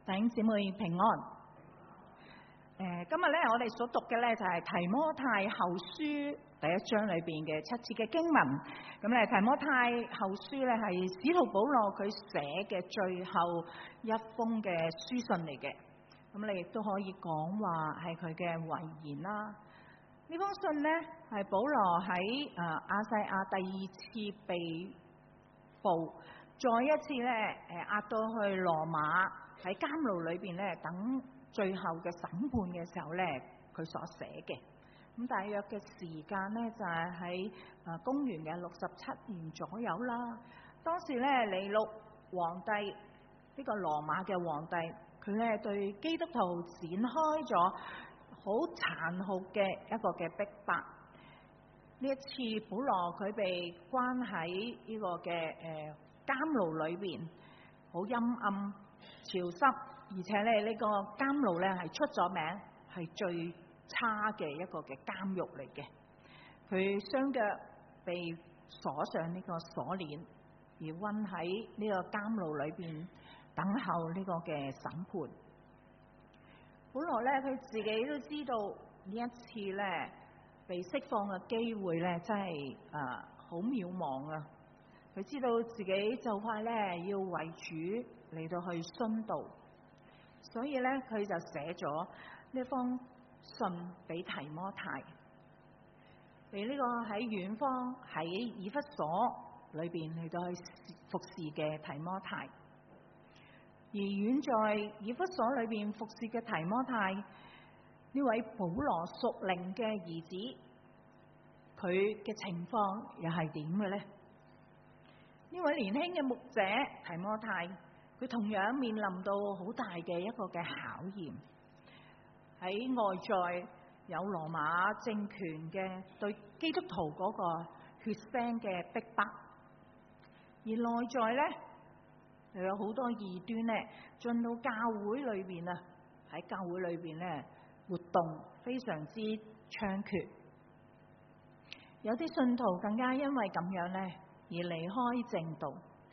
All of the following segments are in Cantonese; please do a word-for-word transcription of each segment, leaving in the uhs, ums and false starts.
弟兄姊妹平安。誒，今日咧我哋所讀嘅咧就係提摩太後書第一章裏邊嘅七節嘅經文。咁咧提摩太後書咧係使徒保羅佢寫嘅最後一封嘅書信嚟嘅。咁你亦都可以講話係佢嘅遺言啦。呢封信咧係保羅喺誒亞細亞第二次被捕，再一次咧誒押到去羅馬喺監牢裏邊咧等最後嘅審判嘅時候咧，佢所寫嘅。咁大約嘅時間咧就係喺誒公元嘅六十七年左右啦。當時咧尼祿皇帝呢、這個羅馬嘅皇帝，佢咧對基督徒展開咗好殘酷嘅一個嘅逼迫。呢一次保羅佢被關喺呢個嘅誒監牢裏邊，好陰暗潮濕，而且咧呢個監牢咧係出咗名係最差嘅一個嘅監獄嚟嘅。佢雙腳被鎖上呢個鎖鏈，而韞喺呢個監牢裏邊等候呢個嘅審判。本來咧佢自己都知道呢一次咧被釋放嘅機會咧真係誒好渺茫啊！佢知道自己就快咧要為主嚟到去殉道，所以咧佢就寫咗呢封信俾提摩太，俾呢個喺遠方喺以弗所裏邊嚟到去服侍嘅提摩太。而遠在以弗所裏邊服侍嘅提摩太，呢位保羅屬靈嘅兒子，佢嘅情況又係點嘅呢？呢位年輕嘅牧者提摩太，佢同樣面臨到好大嘅一個嘅考驗。喺外在有羅馬政權嘅對基督徒嗰個血腥嘅逼迫，而內在呢，又有好多異端呢進到教會裏邊啊，喺教會裏邊呢活動非常之猖獗。有啲信徒更加因為咁樣呢而離開正道。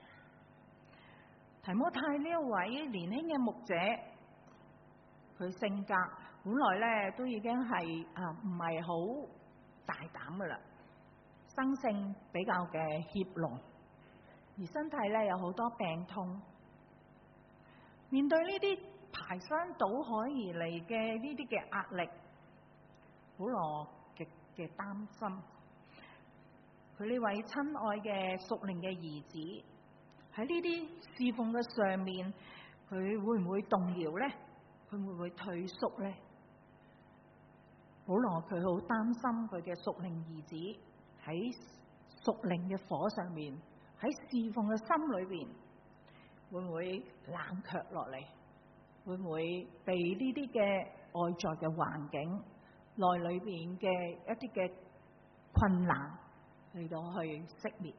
提摩太呢一位年輕嘅牧者，佢性格本來咧都已經係啊唔係好大膽噶啦，生性比較嘅怯懦，而身體咧有好多病痛。面對呢啲排山倒海而嚟嘅呢啲嘅壓力，保羅極嘅擔心。佢呢位親愛嘅屬靈嘅兒子喺呢啲侍奉嘅上面，佢會唔會動搖呢？佢會唔會退縮呢？保羅佢好擔心佢嘅屬靈兒子喺屬靈嘅火上面，喺侍奉嘅心裏邊會唔會冷卻落嚟？會唔會被呢啲嘅外在嘅環境內裏邊嘅一啲嘅困難嚟到去熄滅？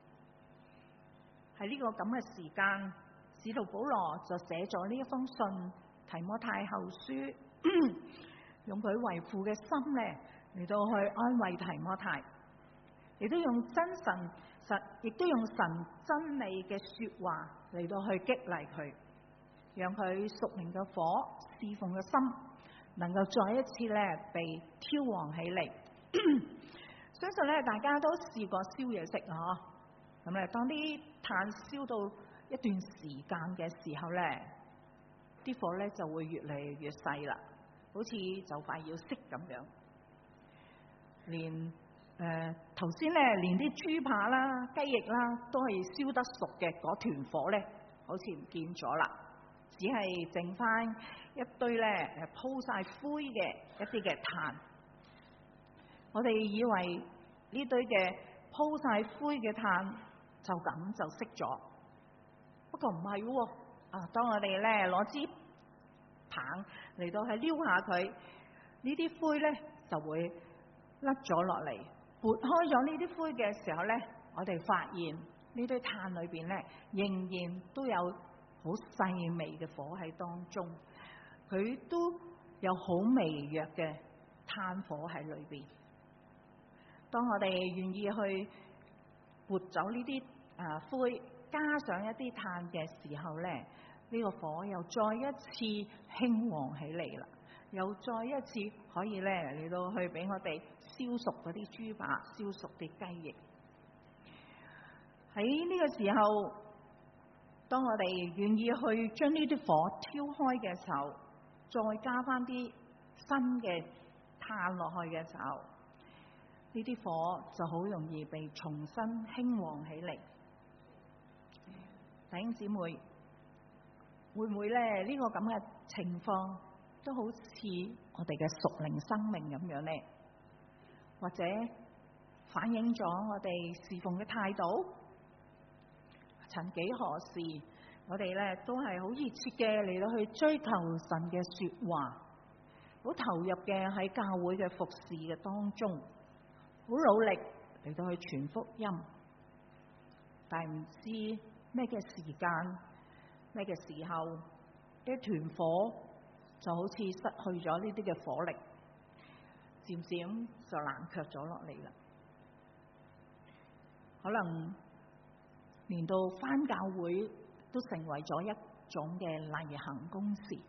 喺呢個咁嘅時間，使徒保羅就寫咗呢一封信提摩太後書，用佢為父嘅心咧嚟到去安慰提摩太，亦都用真神實，亦都用神真理嘅說話嚟到去激勵佢，讓佢屬靈嘅火侍奉嘅心能夠再一次咧被挑旺起嚟。相信咧大家都試過燒嘢食啊，咁咧當啲炭燒到一段時間嘅時候咧，啲火咧就會越嚟越細啦，好似就快要熄咁樣。連誒頭先咧，連啲豬扒啦、雞翼啦都係燒得熟嘅嗰團火咧，好似唔見咗啦，只係剩翻一堆咧誒鋪晒灰嘅一啲嘅炭。我哋以為呢堆嘅鋪晒灰嘅炭就咁就熄咗，不過唔係喎。啊，當我哋咧攞支棒嚟到去撩下佢，呢啲灰咧就會甩咗落嚟。撥開咗呢啲灰嘅時候咧，我哋發現呢堆炭裏邊咧仍然都有好細微嘅火喺當中，佢都有好微弱嘅炭火喺裏邊。當我哋願意去撥走呢啲啊灰，加上一啲炭嘅時候咧， 呢個火又再一次興旺起嚟啦，又再一次可以咧嚟到去俾我哋燒熟嗰啲豬扒，燒熟啲雞翼。喺呢個時候，當我哋願意去將呢啲火挑開嘅時候，再加翻啲新嘅炭落去嘅時候，呢啲火就好容易被重新興旺起嚟。弟兄姊妹，會唔會咧呢個咁嘅情況都好似我哋嘅屬靈生命咁樣呢？或者反映咗我哋侍奉嘅態度？曾幾何時，我哋咧都係好熱切嘅嚟到去追求神嘅說話，好投入嘅喺教會嘅服侍嘅當中，好努力嚟到去傳福音，但係唔知咩嘅時間、咩嘅時候，呢一團火就好似失去咗呢啲嘅火力，漸漸就冷卻咗落嚟啦。可能連到返教會都成為咗一種嘅例行公事，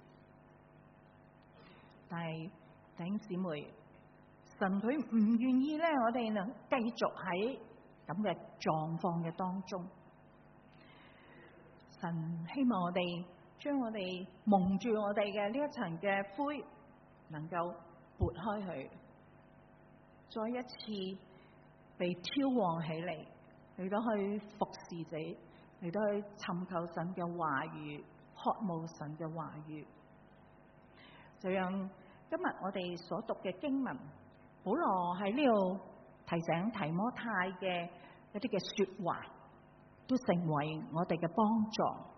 但係弟兄姊妹，神佢唔願意咧，我哋能繼續喺咁嘅狀況嘅當中。神希望我哋將我哋蒙住我哋嘅呢一層嘅灰，能夠撥開佢，再一次被挑旺起嚟，嚟到去服侍者，嚟到去尋求神嘅話語，渴慕神嘅話語。就讓今日我哋所讀嘅經文，保羅喺呢度提醒提摩太嘅一啲嘅說話，都成為我哋嘅幫助。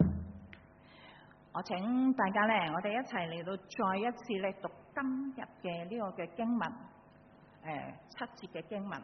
我請大家咧，我哋一齊嚟到再一次咧讀今日嘅呢個嘅經文，誒、呃、七節嘅經文。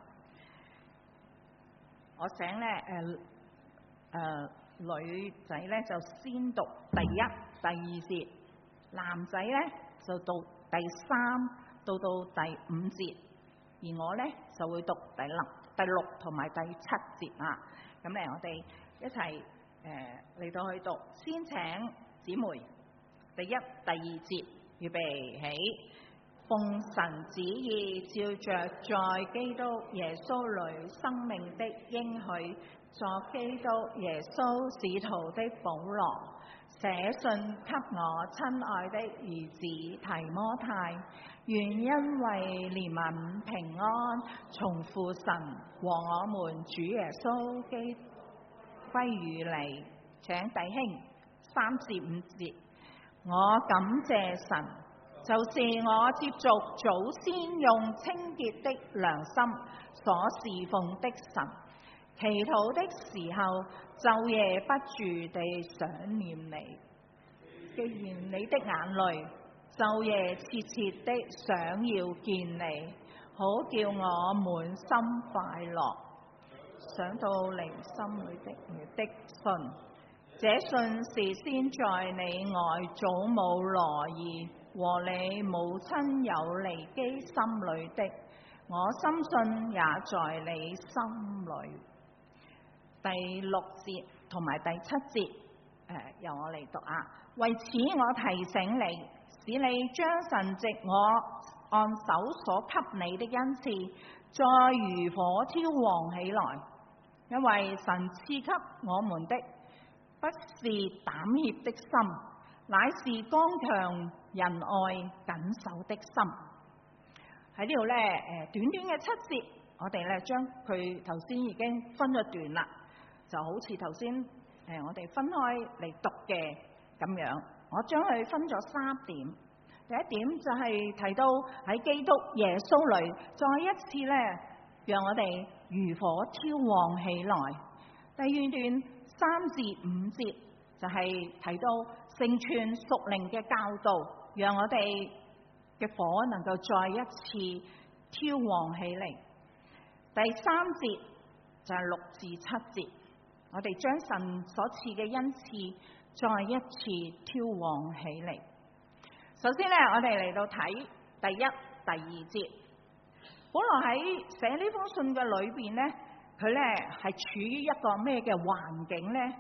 我請咧誒誒女仔咧就先讀第一、第二節，男仔咧就讀第三到到第五節，而我咧就會讀第六、第六同埋第七節啊。咁咧，我哋一齊誒嚟到去讀。先請姊妹第一、第二節，預備起。奉神旨意，照着在基督耶穌裏生命的應許，作基督耶穌使徒的保羅，寫信給我親愛的兒子提摩太，願因為憐憫平安從父神和我們主耶穌基督歸於你。請弟兄三至五節。我感謝神，就是我接續祖先用清潔的良心所侍奉的神，祈禱的時候晝夜不住地想念你。既然你的眼淚晝夜切切的想要見你，好叫我滿心快樂。想到你心裏的你的信，這信是先在你外祖母羅兒和你母親友尼基心裏的，我深信也在你心裏。第六節同埋第七節，誒、呃、由我嚟讀啊。為此我提醒你，使你將神藉我按手所給你的恩賜，再如火挑旺起來。因為神賜給我們的不是膽怯的心，乃是剛強仁愛謹守的心。喺呢度咧，誒短短嘅七節，我哋咧將佢頭先已經分咗段啦，就好似頭先誒我哋分開嚟讀嘅咁樣。我將佢分咗三點。第一點就係提到喺基督耶穌裏，再一次咧讓我哋如火挑旺起來。第二段三至五節就係提到成全屬靈嘅教導，讓我哋嘅火能夠再一次挑旺起嚟。第三節就係六至七節，我哋將神所賜嘅恩賜再一次挑旺起嚟。首先咧，我哋嚟到睇第一、第二節。保羅喺寫呢封信嘅裏邊咧，佢咧係處於一個咩嘅環境咧？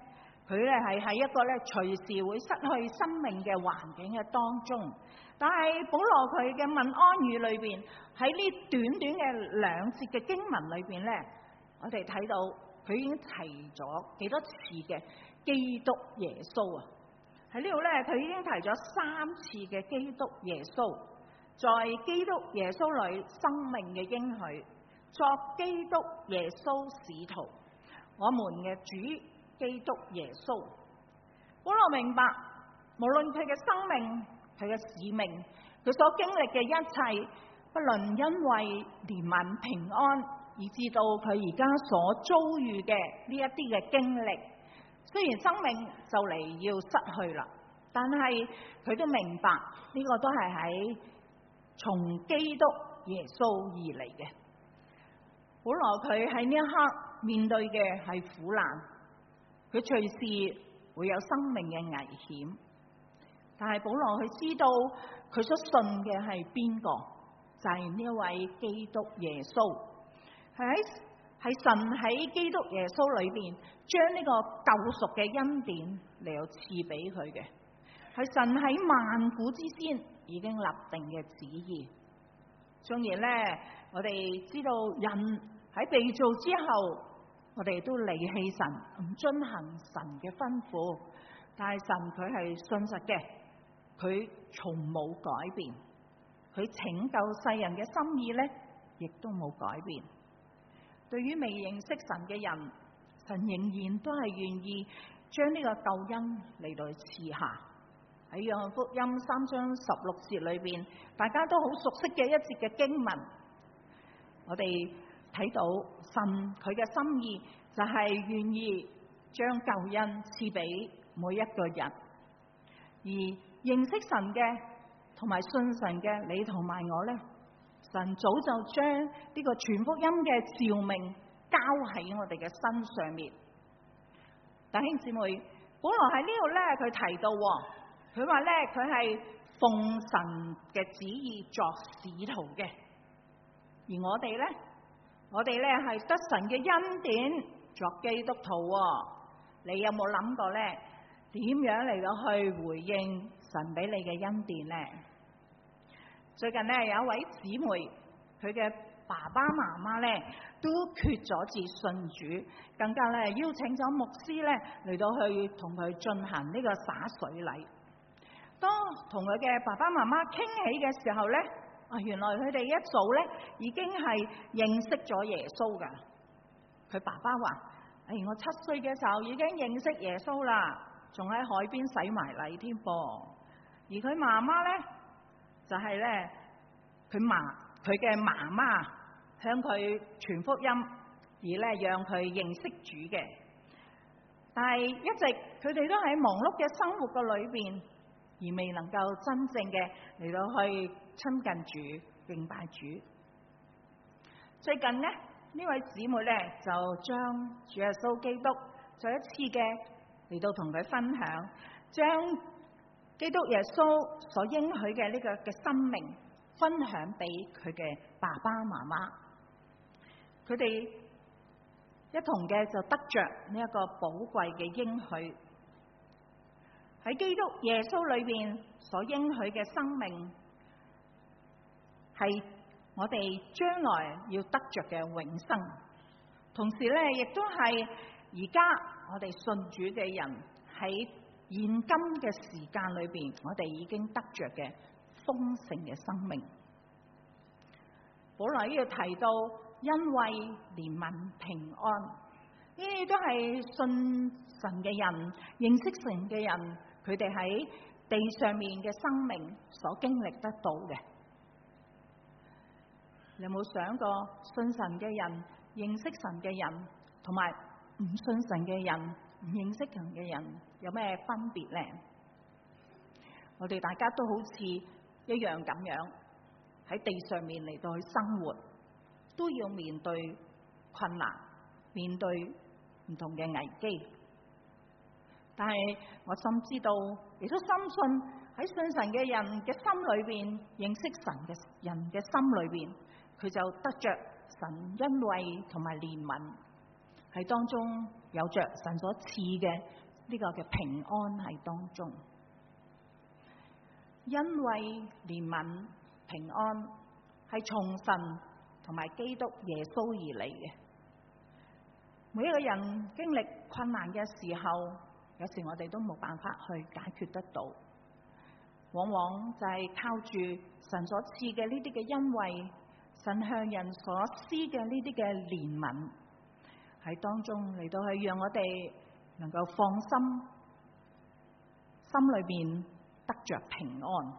佢咧係喺一個咧隨時會失去生命嘅環境嘅當中。但係保羅佢嘅問安語裏邊，喺呢短短嘅兩節嘅經文裏邊咧，我哋睇到佢已經提咗幾多次嘅基督耶穌啊！喺呢度咧，佢已經提咗三次嘅基督耶穌，在基督耶穌裏生命嘅應許，作基督耶穌使徒，我們嘅主基督耶穌。保羅明白，無論佢嘅生命、佢嘅使命，佢所經歷嘅一切，不論因為憐憫平安，以至到佢而家所遭遇嘅呢一啲嘅經歷，雖然生命就嚟要失去啦，但係佢都明白呢個都係喺從基督耶穌而嚟嘅。保羅佢喺呢一刻面對嘅係苦難，佢隨時會有生命嘅危險，但係保羅佢知道佢所信嘅係邊個，就係呢一位基督耶穌。係喺係神喺基督耶穌裏邊將呢個救贖嘅恩典嚟到賜俾佢嘅，係神喺萬古之先已經立定嘅旨意。縱然咧，我哋知道人喺被造之後，我哋都離棄神，唔遵行神嘅吩咐，但係神佢係信實嘅，佢從冇改變，佢拯救世人嘅心意咧，亦都冇改變。對於未認識神嘅人，神仍然都係願意將呢個救恩嚟到賜下。喺約翰福音三章十六節裏邊，大家都好熟悉嘅一節嘅經文，我哋睇到神佢嘅心意就係願意將救恩賜俾每一個人，而認識神嘅同埋信神嘅你同埋我呢，神早就將呢個傳福音嘅召命交喺我哋嘅身上面。弟兄姊妹，保羅喺呢度咧，佢提到，佢話咧佢係奉神嘅旨意作使徒嘅，而我哋咧，我哋咧係得神嘅恩典作基督徒。你有冇諗過咧，點樣嚟到去回應神俾你嘅恩典咧？最近咧有一位姊妹，佢嘅爸爸媽媽咧都決咗志信主，更加咧邀請咗牧師咧嚟到去同佢進行呢個灑水禮。當同佢嘅爸爸媽媽傾起嘅時候咧，啊原來佢哋一早咧已經係認識咗耶穌噶。佢爸爸話：哎，我七歲嘅時候已經認識耶穌啦，仲喺海邊洗埋禮添噃。而佢媽媽咧，就係咧，佢媽佢嘅媽媽向佢傳福音，而咧讓佢認識主嘅。但係一直佢哋都喺忙碌嘅生活嘅裏邊，而未能夠真正嘅嚟到去親近主、敬拜主。最近呢，呢位姊妹咧就將主耶穌基督再一次嘅嚟到同佢分享，將基督耶穌所應許嘅呢個嘅生命分享俾佢嘅爸爸媽媽，佢哋一同嘅就得着呢一個寶貴嘅應許。喺基督耶穌裏邊所應許嘅生命，係我哋將來要得着嘅永生。同時咧，亦都係而家我哋信主嘅人喺現今嘅時間裏邊，我哋已經得着嘅豐盛嘅生命。保羅呢度提到，因為憐憫平安，呢啲都係信神嘅人、認識神嘅人，佢哋喺地上面嘅生命所經歷得到嘅。你有冇想過，信神嘅人、認識神嘅人，同埋唔信神嘅人、唔認識神嘅人有咩分別呢？我哋大家都好似一樣咁樣喺地上面嚟到去生活，都要面對困難，面對唔同嘅危機。但係我深知道，亦都深信喺信神嘅人嘅心裏邊，認識神嘅人嘅心裏邊，佢就得着神恩惠同埋憐憫，喺當中有着神所賜嘅呢個嘅平安喺當中。因為憐憫平安係從神同埋基督耶穌而嚟嘅。每一個人經歷困難嘅時候，有時我哋都冇辦法去解決得到，往往就係靠住神所賜嘅呢啲嘅恩惠，神向人所施嘅呢啲嘅憐憫喺當中嚟到去讓我哋能夠放心，心裏邊得着平安。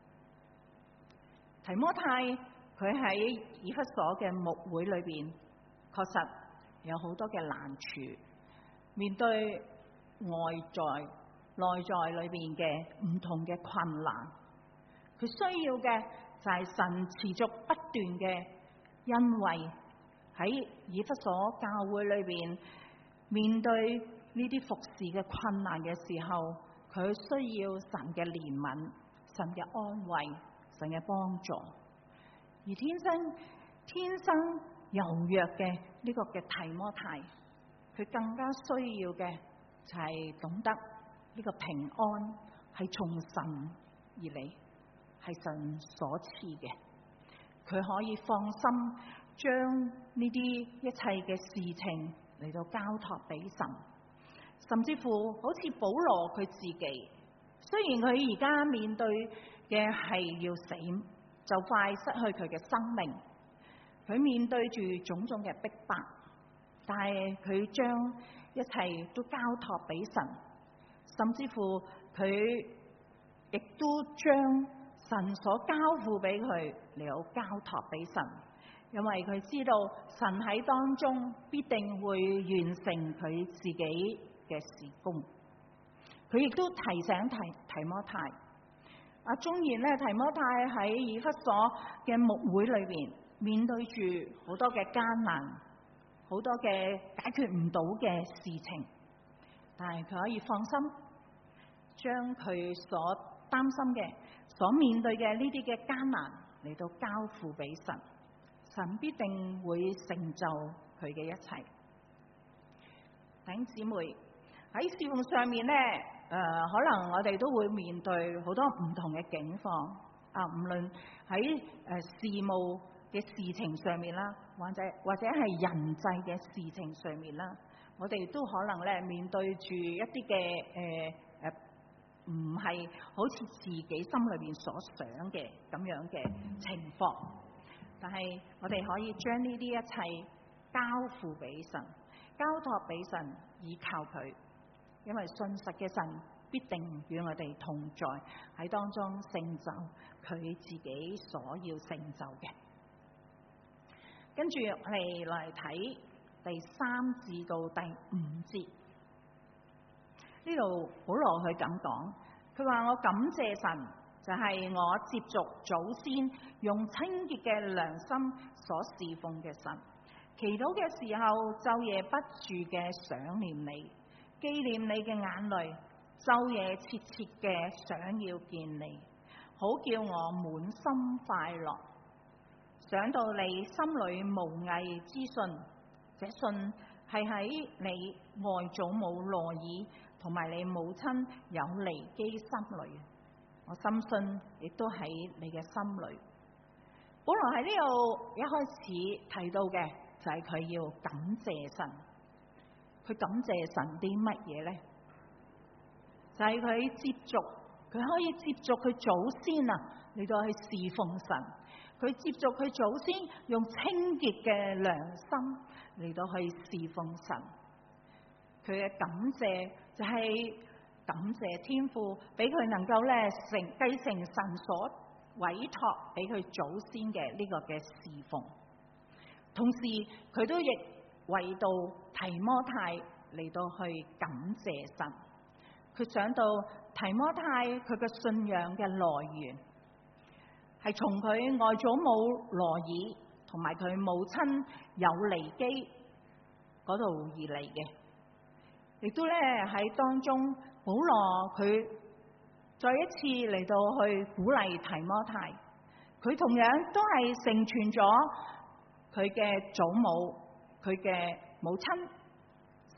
提摩太佢喺以弗所嘅牧會裏邊，確實有好多嘅難處，面對外在、內在裏邊嘅唔同嘅困難，佢需要嘅就係神持續不斷嘅恩惠。喺以弗所教會裏邊，面對呢啲服侍嘅困難嘅時候，佢需要神嘅憐憫、神嘅安慰、神嘅幫助。而天生天生柔弱嘅呢個嘅提摩太，佢更加需要嘅就係懂得呢個平安係從神而嚟，係神所賜嘅。佢可以放心將呢啲一切嘅事情嚟到交託俾神，甚至乎好似保羅佢自己，雖然佢而家面對嘅係要死，就快失去佢嘅生命，佢面對住種種嘅逼迫，但係佢將一切都交託俾神，甚至乎佢亦都將神所交付俾佢嚟到交託俾神，因為佢知道神喺當中必定會完成佢自己嘅事工。佢亦都提醒提提摩太，啊，縱然咧提摩太喺以弗所嘅牧會裏邊面對住好多嘅艱難，好多嘅解決唔到嘅事情，但係佢可以放心，將佢所擔心嘅、所面對嘅呢啲嘅艱難嚟到交付俾神，神必定會成就佢嘅一切。弟兄姊妹，喺事奉上面咧，誒、呃，可能我哋都會面對好多唔同嘅境況啊，無論喺誒事務嘅事情上面啦，或者或者係人際嘅事情上面啦，我哋都可能咧面對住一啲嘅誒誒，唔、呃、係好似自己心裏邊所想嘅咁樣嘅情況，但係我哋可以將呢啲一切交付俾神，交託俾神，依靠佢。因為信實嘅神必定與我哋同在，喺當中成就佢自己所要成就嘅。跟住我哋嚟睇第三至到第五節，呢度保羅佢咁講，佢話我感謝神，就係、是、我接續祖先用清潔嘅良心所侍奉嘅神，祈禱嘅時候晝夜不住嘅想念你，紀念你嘅眼淚，晝夜切切嘅想要見你，好叫我滿心快樂。想到你心裏無偽之信，這信係喺你外祖母羅爾同埋你母親有尼基心裏，我深信亦都喺你嘅心裏。保羅喺呢度一開始提到嘅就係佢要感謝神。佢感謝神啲乜嘢呢？就係、是、佢接續，佢可以接續佢祖先啊嚟到去侍奉神。佢接續佢祖先用清潔嘅良心嚟到去侍奉神。佢嘅感謝就係感謝天父，俾佢能夠咧成繼承神所委託俾佢祖先嘅呢個嘅侍奉。同時佢都亦為到提摩太嚟到去感謝神，佢想到提摩太佢嘅信仰嘅來源係從佢外祖母羅爾同埋佢母親有尼基嗰度而嚟嘅，亦都咧喺當中保羅佢再一次嚟到去鼓勵提摩太，佢同樣都係承傳咗佢嘅祖母，佢嘅母親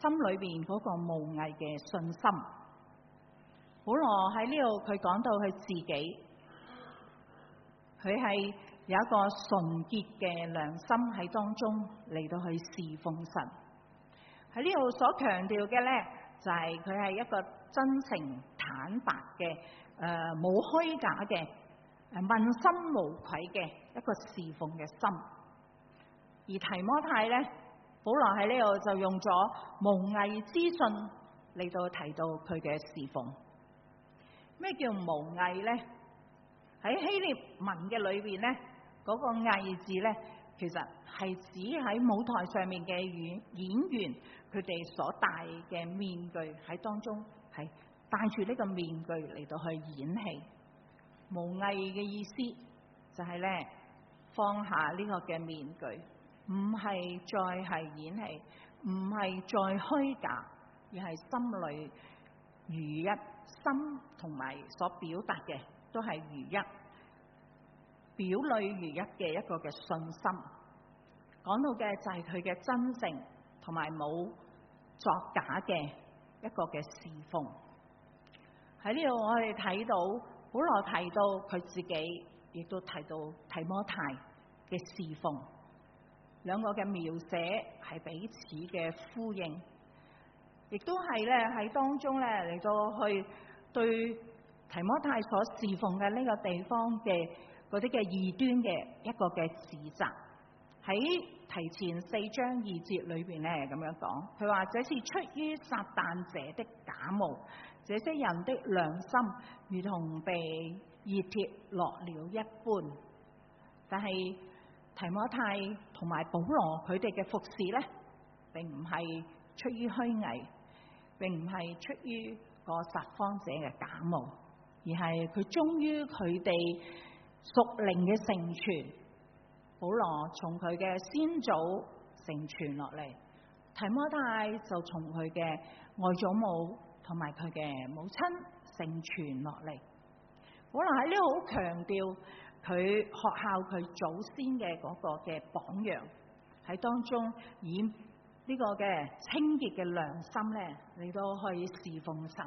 心裏邊嗰個無偽嘅信心。保羅喺呢度佢講到佢自己，佢係有一個純潔嘅良心喺當中嚟到去侍奉神。喺呢度所強調嘅呢，就係佢係一個真誠坦白嘅，誒冇虛假嘅，誒問心無愧嘅一個侍奉嘅心。而提摩太呢，保羅喺呢度就用咗無偽之信嚟到提到佢嘅侍奉。咩叫無偽呢？喺希臘文嘅裏邊呢，嗰個偽字呢，其實係指喺舞台上面嘅演演員，佢哋所戴嘅面具喺當中係戴住呢個面具嚟到去演戲。無偽嘅意思就係呢，放下呢個嘅面具，唔係再係演戲，唔係再虛假，而係心裏如一，心同埋所表達嘅都係如一，表裏如一嘅一個嘅信心。講到嘅就係佢嘅真誠同埋冇作假嘅一個嘅侍奉。喺呢度我哋睇到保羅提到佢自己，亦都提到提摩太嘅侍奉，兩個嘅描寫係彼此嘅呼應，亦都係咧喺當中咧嚟到去對提摩太所侍奉嘅呢個地方嘅嗰啲嘅異端嘅一個嘅指責。喺提前四章二節裏邊咧咁樣講，佢話這是出於撒旦者的假冒，這些人的良心如同被熱鐵烙了一般。但係提摩太同埋保羅佢哋嘅服侍咧，並唔係出於虛偽，並唔係出於個撒謊者嘅假冒，而係佢忠於佢哋屬靈嘅成全。保羅從佢嘅先祖成傳落嚟，提摩太就從佢嘅外祖母同埋佢嘅母親成傳落嚟。保羅喺呢度好強調佢學校佢祖先嘅嗰個嘅榜樣，喺當中以呢個嘅清潔嘅良心咧嚟到去侍奉神。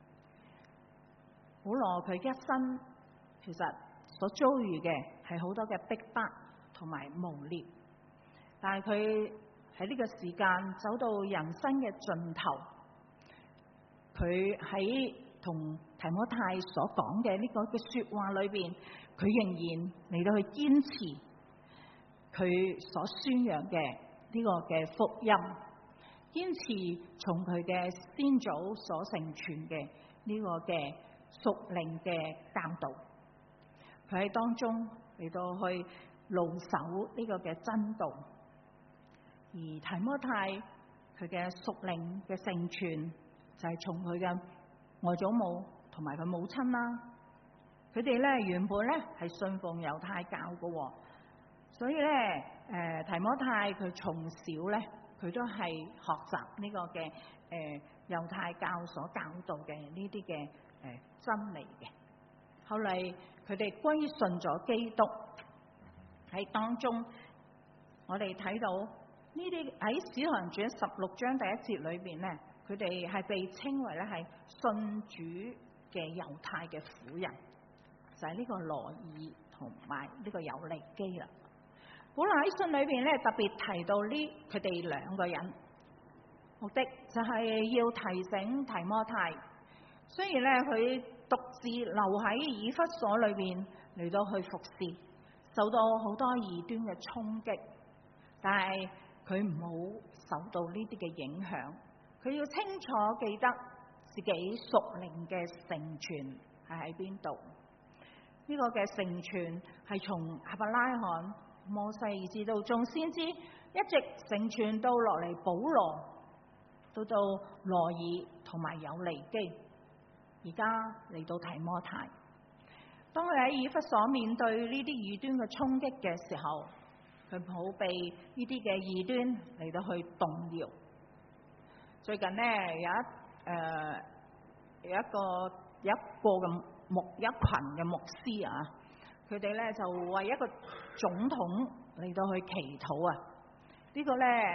保羅佢一生其實所遭遇嘅係好多嘅逼迫同埋誣衊，但係佢喺呢個時間走到人生嘅盡頭，佢喺同提摩太所講嘅呢個嘅說話裏邊，佢仍然嚟到去堅持佢所宣揚嘅呢個嘅福音，堅持從佢嘅先祖所成傳嘅呢個嘅屬靈嘅教導。佢喺當中嚟到去牢守呢個嘅真道，而提摩太佢嘅屬靈嘅成全就係從佢嘅外祖母同埋佢母親啦。佢哋咧原本咧係信奉猶太教嘅，所以咧誒提摩太佢從小咧佢都係學習呢個嘅誒猶太教所教導嘅呢啲嘅誒真理嘅。後嚟佢哋歸信咗基督。喺當中，我哋睇到呢啲喺《使徒行傳》十六章第一節裏邊咧，佢哋係被稱為咧係信主嘅猶太嘅婦人，就係、是、呢個羅爾同埋呢個友尼基啦。保羅喺信裏邊咧特別提到呢佢哋兩個人，目的就係要提醒提摩太，雖然咧佢獨自留喺以弗所裏邊嚟到去服侍，受到好多異端嘅衝擊，但係佢唔好受到呢啲嘅影響。佢要清楚記得自己屬靈嘅成全係喺邊度。呢、這個嘅成全係從亞伯拉罕、摩西至到眾先知，一直成全到落嚟保羅，到到羅爾同埋友尼基，而家嚟到提摩太。當佢喺以弗所面對呢啲異端嘅衝擊嘅時候，佢唔好被呢啲嘅異端嚟到去動搖。最近呢，有一誒、呃、有一個有一個嘅牧一群嘅牧師啊，佢哋咧就為一個總統嚟到去祈禱啊。呢、這個咧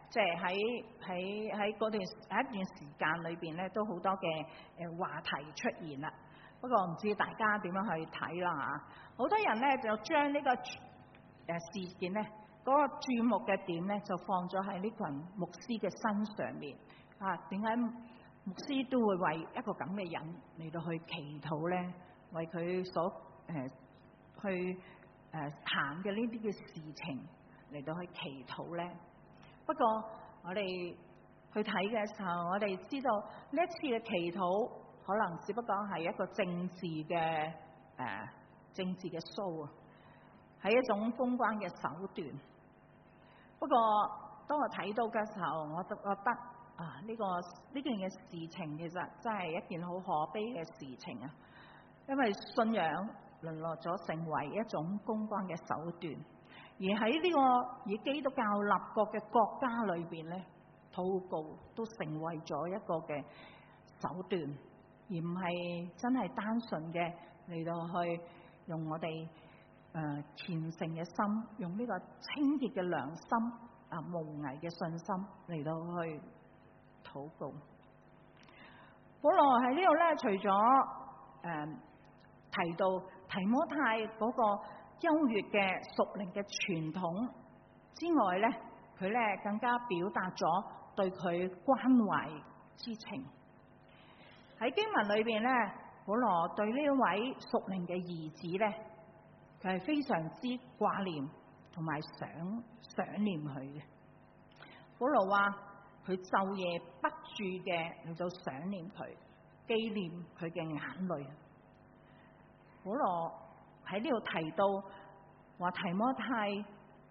即係喺喺喺嗰段喺一段時間裏邊咧，都好多嘅誒話題出現啦。不過唔知大家點樣去睇啦嚇？好多人咧就將呢個誒事件咧嗰個注目嘅點咧，就放咗喺呢群牧師嘅身上面啊。點解牧師都會為一個咁嘅人嚟到去祈禱咧？為佢所誒去誒行嘅呢啲嘅事情嚟到去祈禱咧？不過我哋去睇嘅時候，我哋知道呢一次嘅祈禱可能只不過係一個政治嘅誒、呃、政治嘅 show 啊，係一種公關嘅手段。不過當我睇到嘅時候，我都覺得啊，呢、這個呢件嘅事情其實真係一件好可悲嘅事情啊！因為信仰淪落咗成為一種公關嘅手段。而喺呢個以基督教立國嘅國家裏邊咧，禱告都成為咗一個嘅手段，而唔係真係單純嘅嚟到去用我哋誒、呃、虔誠嘅心，用呢個清潔嘅良心啊，無偽嘅信心嚟到去禱告。保羅喺呢度咧，除咗誒、呃、提到提摩太嗰個優越嘅屬靈嘅傳統之外咧，佢咧更加表達咗對佢關懷之情。喺經文裏邊咧，保羅對呢一位屬靈嘅兒子咧，佢係非常之掛念同埋想想念佢嘅。保羅話佢晝夜不住嘅嚟到想念佢，紀念佢嘅眼淚。保羅喺呢度提到話提摩太誒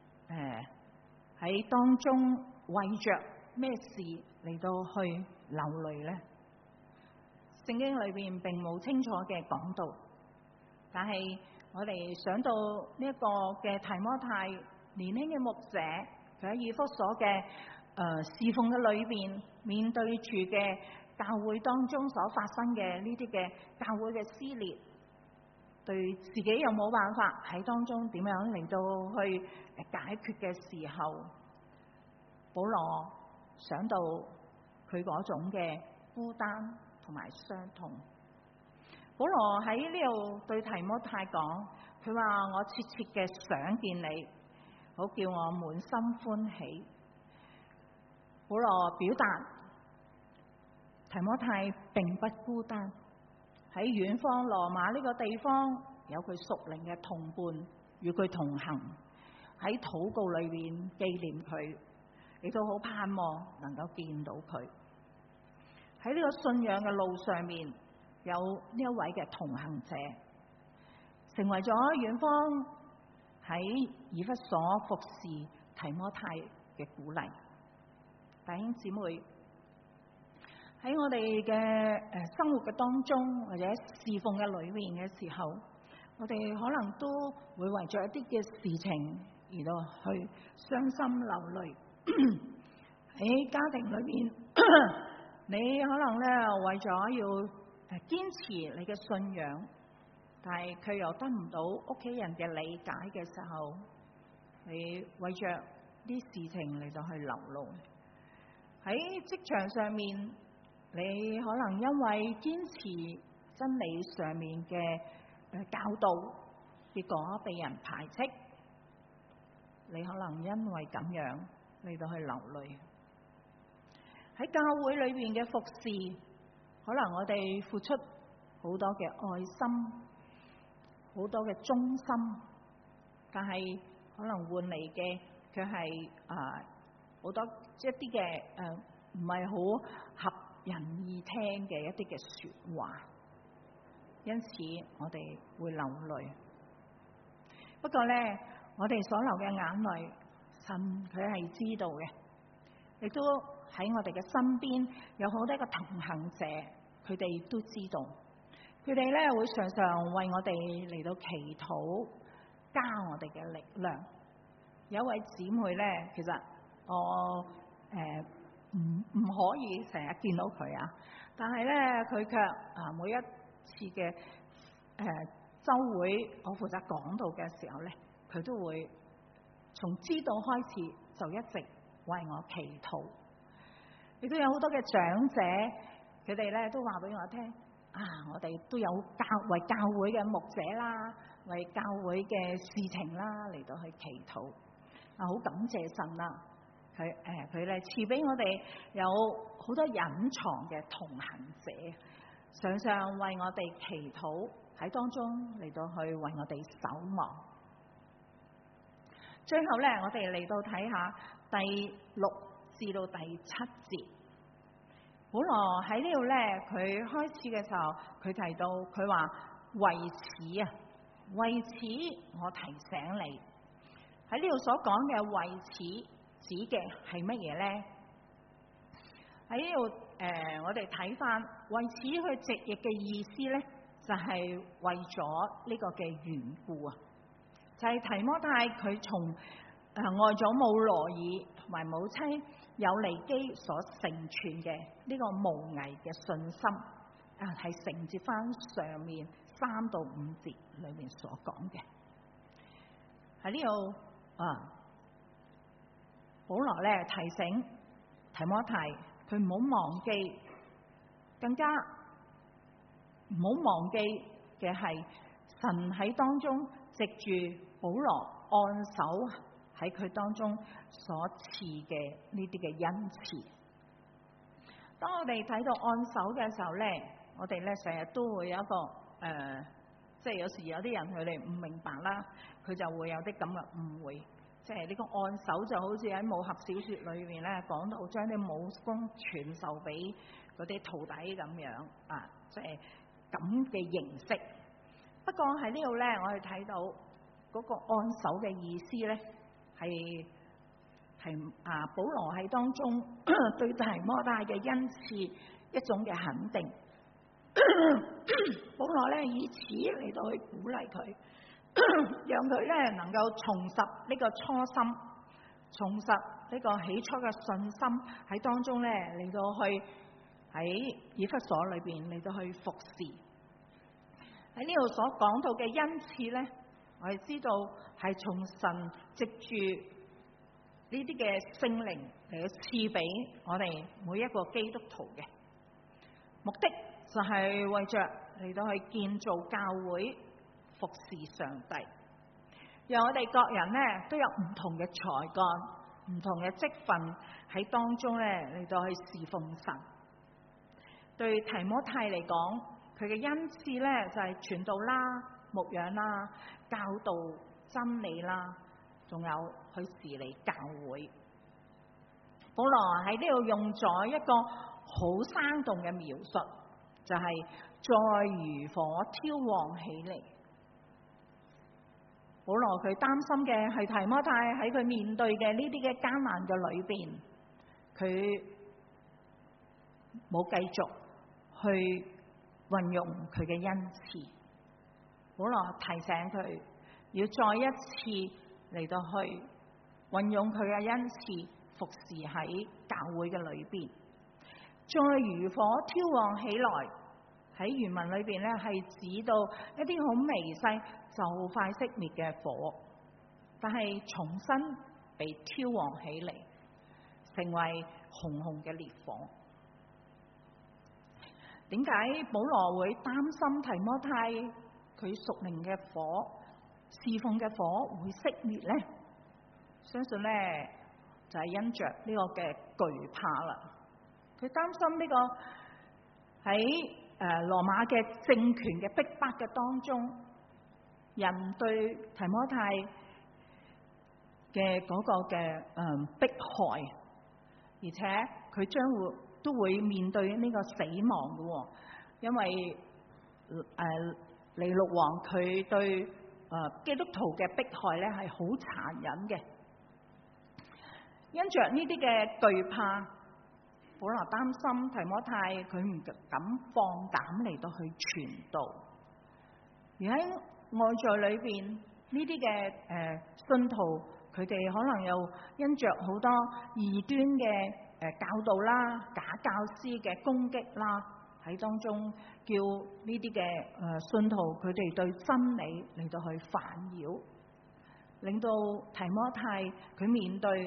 喺、呃、當中為着咩事嚟到去流淚咧？聖經裏邊並冇清楚嘅講到，但係我哋想到呢一個嘅提摩太年輕嘅牧者，佢喺以弗所嘅誒侍奉嘅裏邊，面對住嘅教會當中所發生嘅呢啲嘅教會嘅撕裂，對自己又冇辦法喺當中點樣嚟到去解決嘅時候，保羅想到佢嗰種嘅孤單同埋傷痛。保羅喺呢度對提摩太講，佢話我切切嘅想見你，好叫我滿心歡喜。保羅表達提摩太並不孤單，喺遠方羅馬呢個地方有佢屬靈嘅同伴與佢同行，喺禱告裏面紀念佢，亦都好盼望能夠見到佢。喺呢個信仰嘅路上面，有呢一位嘅同行者，成為咗遠方喺以弗所服侍提摩太嘅鼓勵。弟兄姊妹，喺我哋嘅誒生活嘅當中，或者侍奉嘅裏面嘅時候，我哋可能都會為咗一啲嘅事情而到去傷心流淚。喺家庭裏面，你可能咧為咗要誒堅持你嘅信仰，但係佢又得唔到屋企人嘅理解嘅時候，你為着啲事情嚟到去流露。喺職場上面，你可能因為堅持真理上面嘅誒教導，結果被人排斥。你可能因為咁樣嚟到去流淚。喺教會裏邊嘅服侍，可能我哋付出好多嘅愛心，好多嘅忠心，但係可能換嚟嘅佢係啊好多一啲嘅誒唔係好合人意聽嘅一啲嘅說話，因此我哋會流淚。不過咧，我哋所流嘅眼淚，神佢係知道嘅，亦都喺我哋嘅身邊有好多個同行者，佢哋都知道，佢哋咧會常常為我哋嚟到祈禱，加我哋嘅力量。有一位姊妹咧，其實我誒唔唔可以成日見到佢啊，但係咧佢卻啊每一次嘅誒、呃、週會我負責講道嘅時候咧，佢都會從知道開始就一直為我祈禱。亦都有好多嘅長者，佢哋咧都話俾我聽，啊，我哋都有教為教會嘅牧者啦，為教會嘅事情啦嚟到去祈禱。啊，好感謝神啦！佢誒佢咧賜俾我哋有好多隱藏嘅同行者，常常為我哋祈禱，喺當中嚟到去為我哋守望。最後咧，我哋嚟到睇下第六至到第七節。保羅喺呢度咧，佢開始嘅時候，佢提到佢話為此啊，為此我提醒你。喺呢度所講嘅為此指嘅係乜嘢咧？喺呢度誒，我哋睇翻為此佢直譯嘅意思咧，就係、是、為咗呢個嘅緣故啊，就係、是、提摩太佢從誒外祖母羅爾同埋母親友尼基所成全嘅呢個無偽嘅信心啊，係承接翻上面三到五節裏面所講嘅。喺呢度啊，保羅咧提醒提摩太，佢唔好忘記，更加唔好忘記嘅係神喺當中藉住保羅按手喺佢當中所賜嘅呢啲嘅恩賜。當我哋睇到按手嘅時候咧，我哋咧成日都會有一個誒、呃，即係有時有啲人佢哋唔明白啦，佢就會有啲咁嘅誤會。即係呢個按手就好似喺武俠小說裏面咧講到將啲武功傳授俾嗰啲徒弟咁樣啊，即係咁嘅形式。不過喺呢度咧，我哋睇到嗰個按手嘅意思咧，係係啊保羅喺當中對提摩太嘅恩賜一種嘅肯定。保羅咧以此嚟到去鼓勵佢，讓佢咧能夠重拾呢個初心，重拾呢個起初嘅信心喺當中咧嚟到去喺以弗所裏邊嚟到去服侍。喺呢度所講到嘅恩賜咧，我哋知道係從神藉住呢啲嘅聖靈嚟到賜俾我哋每一個基督徒嘅目的，就係為着嚟到去建造教會，服侍上帝，讓我哋各人咧都有唔同嘅才幹、唔同嘅職分喺當中咧嚟到去侍奉神。對提摩太嚟講，佢嘅恩賜咧就係傳道啦、牧養啦、教導真理啦，仲有去治理教會。保羅喺呢度用咗一個好生動嘅描述，就係、是、再如火挑旺起嚟。保羅佢擔心嘅係提摩太喺佢面對嘅呢啲嘅艱難嘅裏邊，佢冇繼續去運用佢嘅恩賜。保羅提醒佢要再一次嚟到去運用佢嘅恩賜，服侍喺教會嘅裏邊。再如火挑旺起來，喺原文裏邊咧係指到一啲好微細就快熄滅嘅火，但係重新被挑旺起嚟，成為紅紅嘅烈火。點解保羅會擔心提摩太佢屬靈嘅火、侍奉嘅火會熄滅呢？相信呢就係、是、因着呢個嘅懼怕啦。佢擔心呢個喺誒羅馬嘅政權嘅逼迫嘅當中，人對提摩太嘅嗰個嘅誒迫害，而且佢將會都會面對呢個死亡嘅，因為誒尼祿王佢對誒基督徒嘅迫害咧係好殘忍嘅。因着呢啲嘅懼怕，保羅擔心提摩太佢唔敢放膽嚟到去傳道，而喺外在裏邊呢啲嘅誒信徒，佢哋可能又因着好多異端嘅誒教導啦、假教師嘅攻擊啦，喺當中叫呢啲嘅誒信徒佢哋對真理嚟到去煩擾，令到提摩太佢面對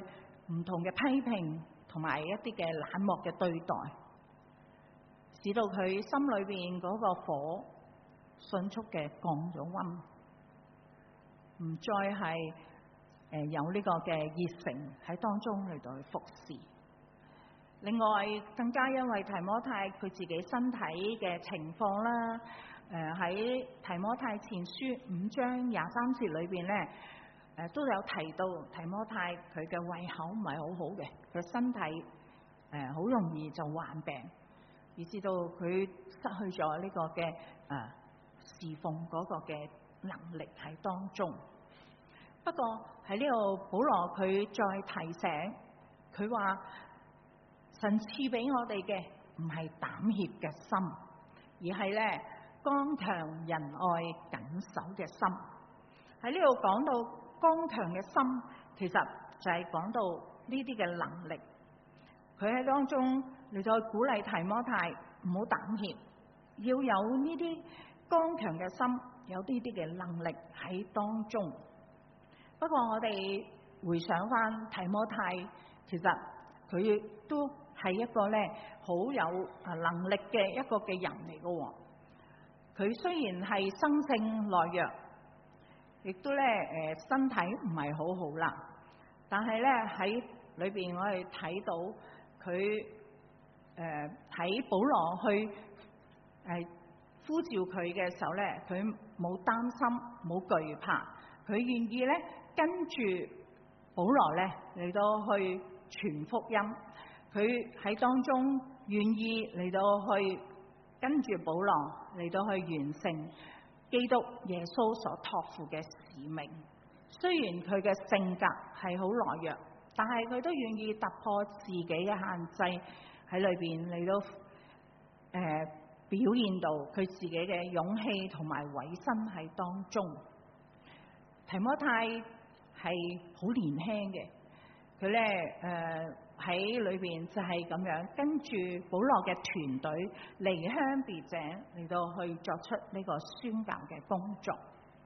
唔同嘅批評同埋一啲嘅冷漠嘅對待，使到佢心裏邊嗰個火迅速嘅降咗溫，唔再係誒有呢個嘅熱誠喺當中嚟到去服侍。另外，更加因為提摩太佢自己身體嘅情況啦，誒喺提摩太前書五章廿三節裏邊咧，誒都有提到提摩太佢嘅胃口唔係好好嘅，佢身體誒好容易就患病，以至到佢失去咗呢個嘅誒侍奉嗰個嘅能力喺當中。不過喺呢度，保羅佢再提醒佢話，神賜俾我哋嘅唔係膽怯嘅心，而係咧剛強仁愛謹守嘅心。喺呢度講到剛強嘅心，其實就係講到呢啲嘅能力。佢喺當中嚟到鼓勵提摩太唔好膽怯，要有呢啲剛強嘅心，有呢啲嘅能力喺當中。不過我哋回想翻提摩太，其實佢亦都係一個咧好有啊能力嘅一個嘅人嚟嘅。佢雖然係生性懦弱，亦都咧誒身體唔係好好啦，但係咧喺裏邊我哋睇到佢誒喺保羅去誒、呃、呼召佢嘅時候咧，佢冇擔心冇懼怕，佢願意咧跟住保羅咧嚟到去傳福音。佢喺當中願意嚟到去跟住保羅嚟到去完成基督耶穌所託付嘅使命。雖然佢嘅性格係好懦弱，但係佢都願意突破自己嘅限制，喺裏邊嚟到誒、呃、表現到佢自己嘅勇氣同埋委身喺當中。提摩太係好年輕嘅，佢咧誒喺裏邊就係咁樣跟住保羅嘅團隊離鄉別井嚟到去作出呢個宣教嘅工作。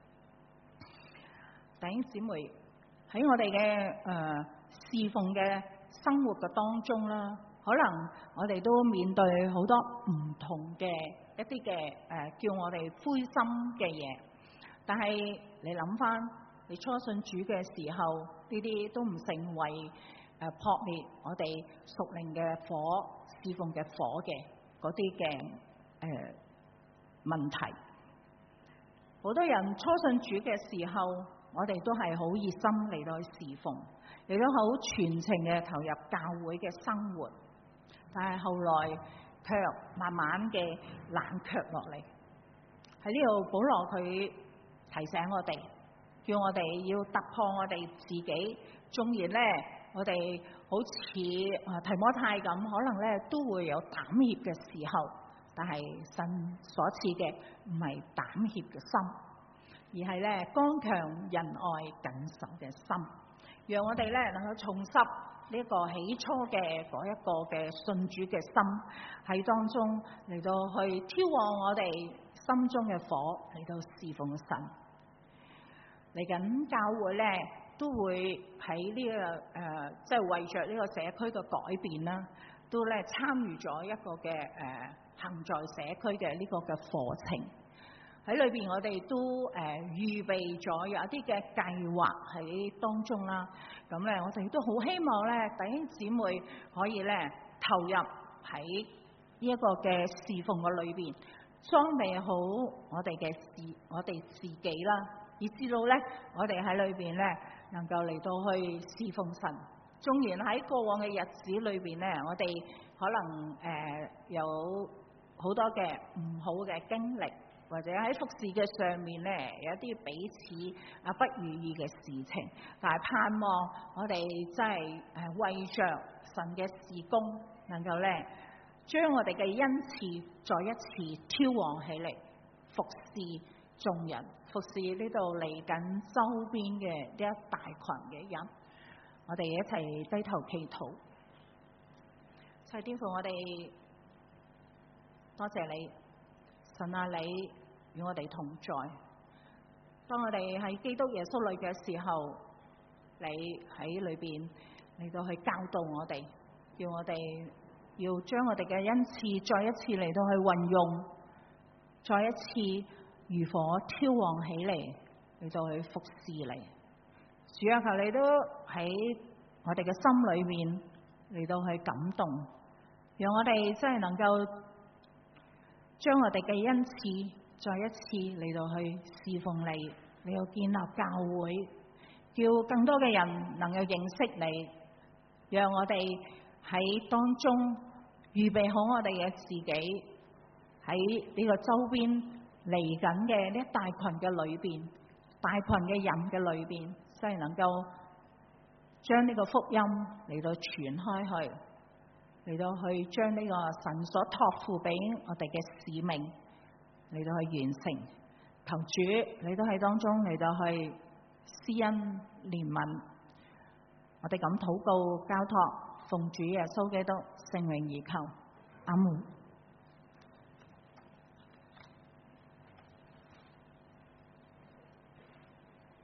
弟兄姊妹，喺我哋嘅誒侍奉嘅生活嘅當中啦，可能我哋都面對好多唔同嘅一啲嘅誒叫我哋灰心嘅嘢，但係你諗翻你初信主嘅時候，呢啲都唔成為誒撲滅我哋屬靈嘅火、侍奉嘅火嘅嗰啲嘅誒問題。好多人初信主嘅時候，我哋都係好熱心嚟到去侍奉，亦都好全情嘅投入教會嘅生活。但係後來卻慢慢嘅冷卻落嚟。喺呢度，保羅佢提醒我哋，叫我哋要突破我哋自己。縱然咧，我哋好似啊提摩太咁，可能咧都會有膽怯嘅時候，但係神所賜嘅唔係膽怯嘅心，而係咧剛強仁愛謹守嘅心，讓我哋咧能夠重拾呢個起初嘅嗰一個嘅信主嘅心，喺當中嚟到去挑旺我哋心中嘅火，嚟到侍奉神。嚟緊教會咧都會喺呢、這個誒，即、呃、係、就是、為着呢個社區嘅改變啦，都咧參與咗一個嘅誒、呃、行在社區嘅呢個嘅課程。喺裏邊我哋都誒、呃、預備咗有一啲嘅計劃喺當中啦。咁咧我哋都好希望咧弟兄姊妹可以咧投入喺呢一個嘅侍奉嘅裏邊，裝備好我哋嘅事，我哋自己啦，以至到咧我哋喺裏邊咧能夠嚟到去侍奉神。縱然喺過往嘅日子裏邊咧，我哋可能誒、呃、有好多嘅唔好嘅經歷，或者喺服侍嘅上面咧有一啲彼此啊不如意嘅事情，但係盼望我哋真係誒為着神嘅事工，能夠咧將我哋嘅恩賜再一次挑旺起嚟，服侍眾人，服侍呢度嚟緊周邊嘅呢一大群嘅人。我哋一齊低頭祈禱。謝天父，我哋多謝你，神啊，你與我哋同在。當我哋喺基督耶穌裏嘅時候，你喺裏邊嚟到去教導我哋，叫我哋要將我哋嘅恩賜再一次嚟到去運用，再一次如火挑旺起嚟，嚟到去服侍你。主啊，求你都喺我哋嘅心裏面嚟到去感動，讓我哋真係能夠將我哋嘅恩賜再一次嚟到去侍奉你，嚟到建立教會，叫更多嘅人能夠認識你，讓我哋喺當中預備好我哋嘅自己，喺呢個周邊嚟緊嘅呢一大群嘅裏邊，大群嘅人嘅裏邊，真係能夠將呢個福音嚟到傳開去，嚟到去將呢個神所託付俾我哋嘅使命嚟到去完成。求主你都喺當中嚟到去施恩憐憫，我哋咁禱告交託，奉主耶穌基督聖名而求，阿門。